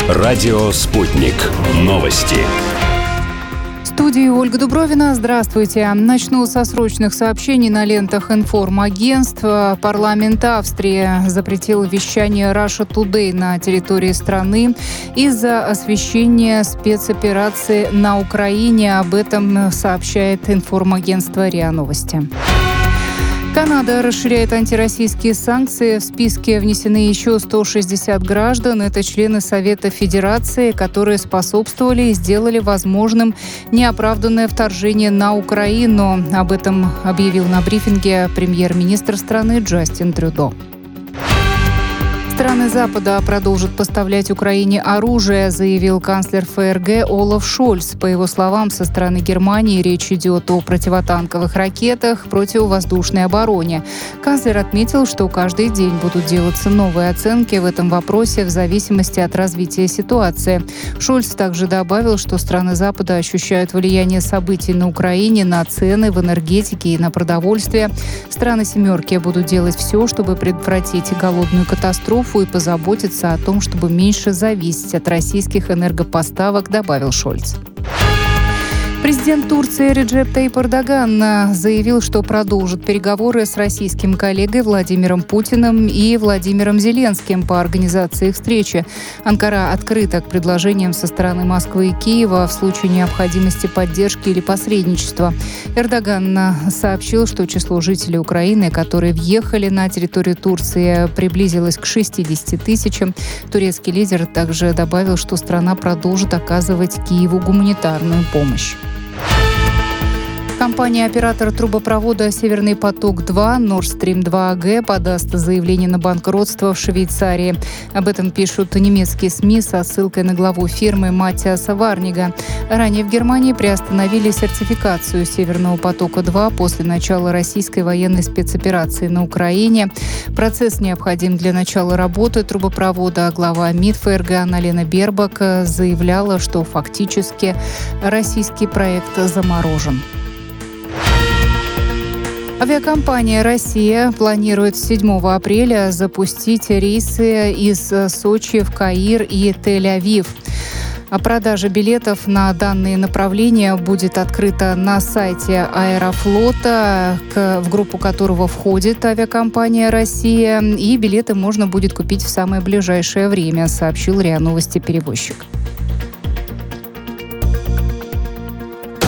Радио «Спутник». Новости. В студии Ольга Дубровина. Здравствуйте. Начну со срочных сообщений на лентах информагентств. Парламент Австрии запретил вещание Russia Today на территории страны из-за освещения спецоперации на Украине. Об этом сообщает информагентство РИА Новости. Канада расширяет антироссийские санкции. В списке внесены еще 160 граждан. Это члены Совета Федерации, которые способствовали и сделали возможным неоправданное вторжение на Украину. Об этом объявил на брифинге премьер-министр страны Джастин Трюдо. Страны Запада продолжат поставлять Украине оружие, заявил канцлер ФРГ Олаф Шольц. По его словам, со стороны Германии речь идет о противотанковых ракетах, противовоздушной обороне. Канцлер отметил, что каждый день будут делаться новые оценки в этом вопросе в зависимости от развития ситуации. Шольц также добавил, что страны Запада ощущают влияние событий на Украине на цены в энергетике и на продовольствие. Страны «семерки» будут делать все, чтобы предотвратить голодную катастрофу и позаботиться о том, чтобы меньше зависеть от российских энергопоставок, добавил Шольц. Президент Турции Реджеп Тайип Эрдоган заявил, что продолжит переговоры с российским коллегой Владимиром Путиным и Владимиром Зеленским по организации их встречи. Анкара открыта к предложениям со стороны Москвы и Киева в случае необходимости поддержки или посредничества. Эрдоган сообщил, что число жителей Украины, которые въехали на территорию Турции, приблизилось к 60 тысячам. Турецкий лидер также добавил, что страна продолжит оказывать Киеву гуманитарную помощь. Компания-оператор трубопровода «Северный поток-2» Nord Stream 2 AG подаст заявление на банкротство в Швейцарии. Об этом пишут немецкие СМИ со ссылкой на главу фирмы Матиаса Варнига. Ранее в Германии приостановили сертификацию «Северного потока-2» после начала российской военной спецоперации на Украине. Процесс необходим для начала работы трубопровода. Глава МИД ФРГ Анна-Лена Бербак заявляла, что фактически российский проект заморожен. Авиакомпания «Россия» планирует с 7 апреля запустить рейсы из Сочи в Каир и Тель-Авив. Продажа билетов на данные направления будет открыта на сайте Аэрофлота, в группу которого входит авиакомпания «Россия», и билеты можно будет купить в самое ближайшее время, сообщил РИА Новости перевозчик.